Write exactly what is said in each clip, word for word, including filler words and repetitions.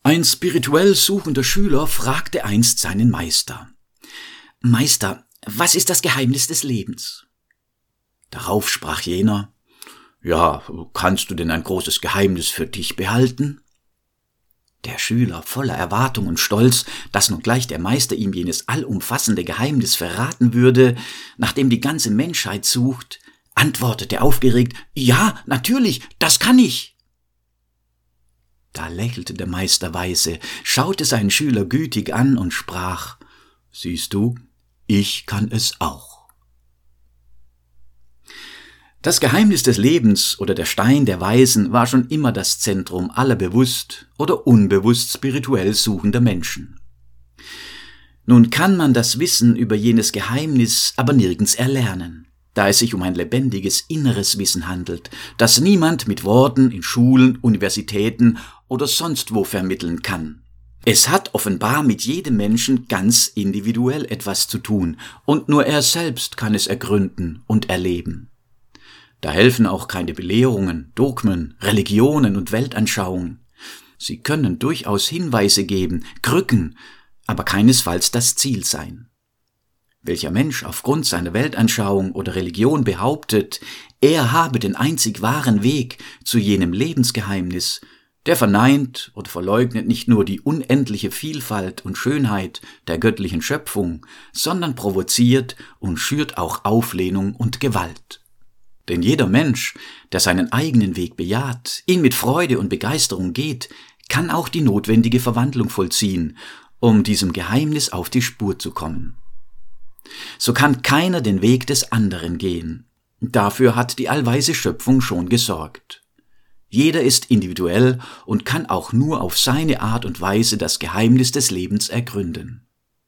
Ein spirituell suchender Schüler fragte einst seinen Meister: »Meister, was ist das Geheimnis des Lebens?« Darauf sprach jener: »Ja, kannst du denn ein großes Geheimnis für dich behalten?« Der Schüler, voller Erwartung und Stolz, dass nun gleich der Meister ihm jenes allumfassende Geheimnis verraten würde, nach dem die ganze Menschheit sucht, antwortete aufgeregt: »Ja, natürlich, das kann ich!« Da lächelte der Meister weise, schaute seinen Schüler gütig an und sprach: »Siehst du, ich kann es auch.« Das Geheimnis des Lebens oder der Stein der Weisen war schon immer das Zentrum aller bewusst oder unbewusst spirituell suchender Menschen. Nun kann man das Wissen über jenes Geheimnis aber nirgends erlernen, da es sich um ein lebendiges inneres Wissen handelt, das niemand mit Worten in Schulen, Universitäten oder sonst wo vermitteln kann. Es hat offenbar mit jedem Menschen ganz individuell etwas zu tun, und nur er selbst kann es ergründen und erleben. Da helfen auch keine Belehrungen, Dogmen, Religionen und Weltanschauungen. Sie können durchaus Hinweise geben, Krücken, aber keinesfalls das Ziel sein. Welcher Mensch aufgrund seiner Weltanschauung oder Religion behauptet, er habe den einzig wahren Weg zu jenem Lebensgeheimnis, der verneint oder verleugnet nicht nur die unendliche Vielfalt und Schönheit der göttlichen Schöpfung, sondern provoziert und schürt auch Auflehnung und Gewalt. Denn jeder Mensch, der seinen eigenen Weg bejaht, ihn mit Freude und Begeisterung geht, kann auch die notwendige Verwandlung vollziehen, um diesem Geheimnis auf die Spur zu kommen. So kann keiner den Weg des anderen gehen. Dafür hat die allweise Schöpfung schon gesorgt. Jeder ist individuell und kann auch nur auf seine Art und Weise das Geheimnis des Lebens ergründen.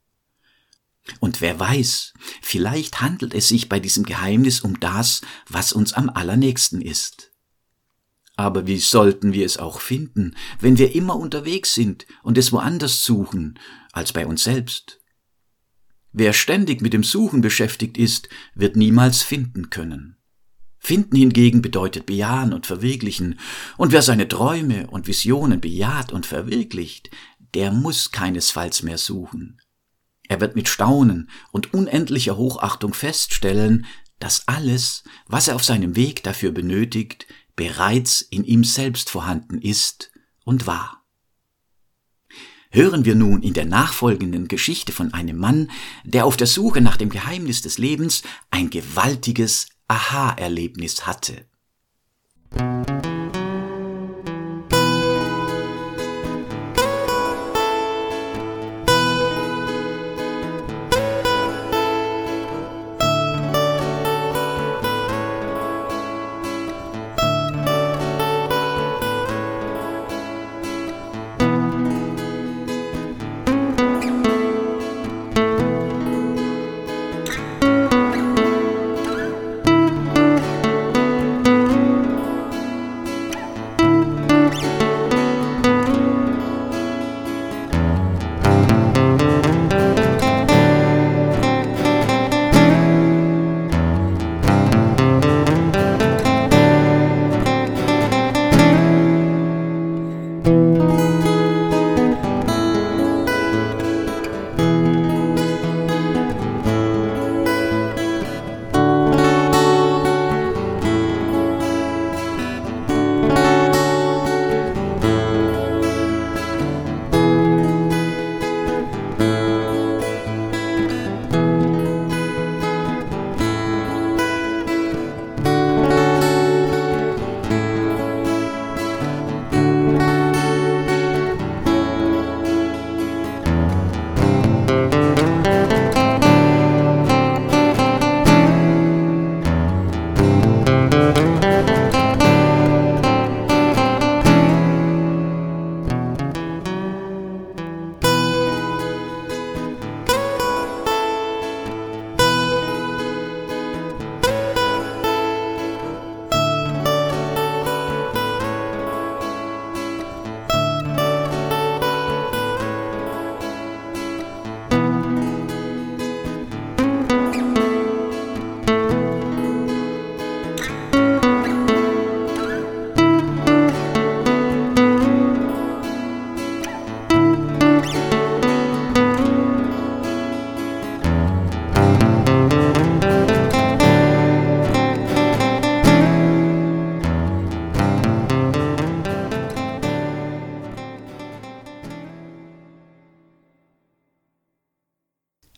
Und wer weiß, vielleicht handelt es sich bei diesem Geheimnis um das, was uns am allernächsten ist. Aber wie sollten wir es auch finden, wenn wir immer unterwegs sind und es woanders suchen, als bei uns selbst? Wer ständig mit dem Suchen beschäftigt ist, wird niemals finden können. Finden hingegen bedeutet bejahen und verwirklichen, und wer seine Träume und Visionen bejaht und verwirklicht, der muss keinesfalls mehr suchen. Er wird mit Staunen und unendlicher Hochachtung feststellen, dass alles, was er auf seinem Weg dafür benötigt, bereits in ihm selbst vorhanden ist und war. Hören wir nun in der nachfolgenden Geschichte von einem Mann, der auf der Suche nach dem Geheimnis des Lebens ein gewaltiges Aha-Erlebnis hatte.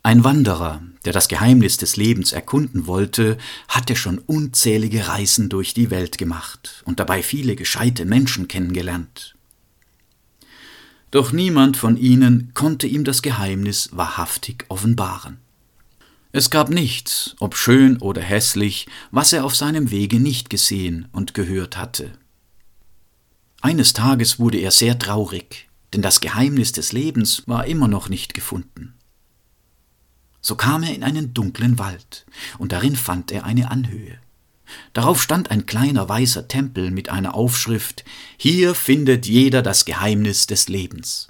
Ein Wanderer, der das Geheimnis des Lebens erkunden wollte, hatte schon unzählige Reisen durch die Welt gemacht und dabei viele gescheite Menschen kennengelernt. Doch niemand von ihnen konnte ihm das Geheimnis wahrhaftig offenbaren. Es gab nichts, ob schön oder hässlich, was er auf seinem Wege nicht gesehen und gehört hatte. Eines Tages wurde er sehr traurig, denn das Geheimnis des Lebens war immer noch nicht gefunden. So kam er in einen dunklen Wald, und darin fand er eine Anhöhe. Darauf stand ein kleiner weißer Tempel mit einer Aufschrift: »Hier findet jeder das Geheimnis des Lebens.«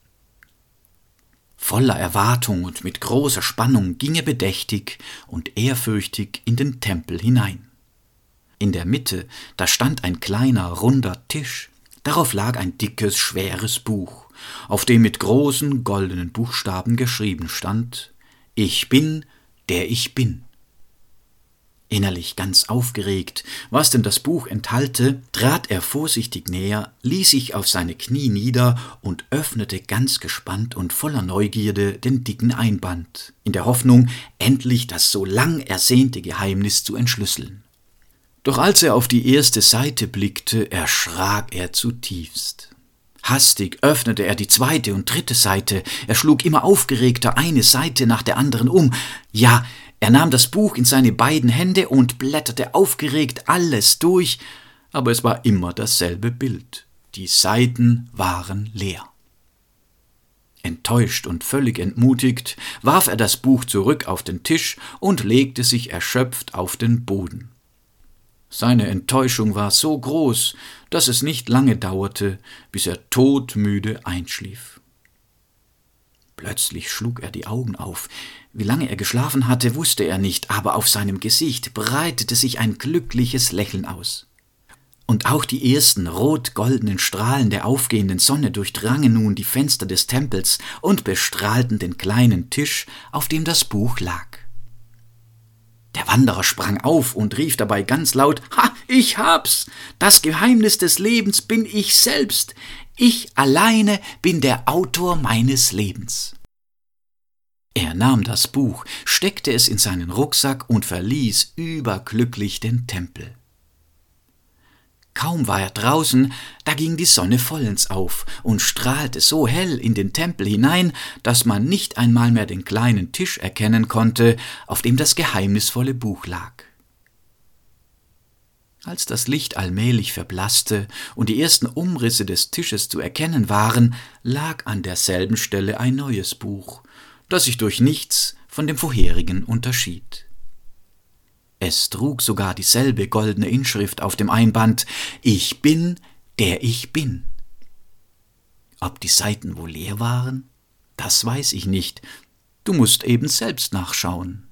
Voller Erwartung und mit großer Spannung ging er bedächtig und ehrfürchtig in den Tempel hinein. In der Mitte, da stand ein kleiner, runder Tisch. Darauf lag ein dickes, schweres Buch, auf dem mit großen, goldenen Buchstaben geschrieben stand: »Ich bin, der ich bin.« Innerlich ganz aufgeregt, was denn das Buch enthalte, trat er vorsichtig näher, ließ sich auf seine Knie nieder und öffnete ganz gespannt und voller Neugierde den dicken Einband, in der Hoffnung, endlich das so lang ersehnte Geheimnis zu entschlüsseln. Doch als er auf die erste Seite blickte, erschrak er zutiefst. Hastig öffnete er die zweite und dritte Seite, er schlug immer aufgeregter eine Seite nach der anderen um. Ja, er nahm das Buch in seine beiden Hände und blätterte aufgeregt alles durch, aber es war immer dasselbe Bild. Die Seiten waren leer. Enttäuscht und völlig entmutigt warf er das Buch zurück auf den Tisch und legte sich erschöpft auf den Boden. Seine Enttäuschung war so groß, dass es nicht lange dauerte, bis er todmüde einschlief. Plötzlich schlug er die Augen auf. Wie lange er geschlafen hatte, wusste er nicht, aber auf seinem Gesicht breitete sich ein glückliches Lächeln aus. Und auch die ersten rot-goldenen Strahlen der aufgehenden Sonne durchdrangen nun die Fenster des Tempels und bestrahlten den kleinen Tisch, auf dem das Buch lag. Der Wanderer sprang auf und rief dabei ganz laut: »Ha, ich hab's! Das Geheimnis des Lebens bin ich selbst! Ich alleine bin der Autor meines Lebens!« Er nahm das Buch, steckte es in seinen Rucksack und verließ überglücklich den Tempel. Kaum war er draußen, da ging die Sonne vollends auf und strahlte so hell in den Tempel hinein, dass man nicht einmal mehr den kleinen Tisch erkennen konnte, auf dem das geheimnisvolle Buch lag. Als das Licht allmählich verblasste und die ersten Umrisse des Tisches zu erkennen waren, lag an derselben Stelle ein neues Buch, das sich durch nichts von dem vorherigen unterschied. Es trug sogar dieselbe goldene Inschrift auf dem Einband: »Ich bin, der ich bin.« Ob die Seiten wohl leer waren? Das weiß ich nicht. Du musst eben selbst nachschauen.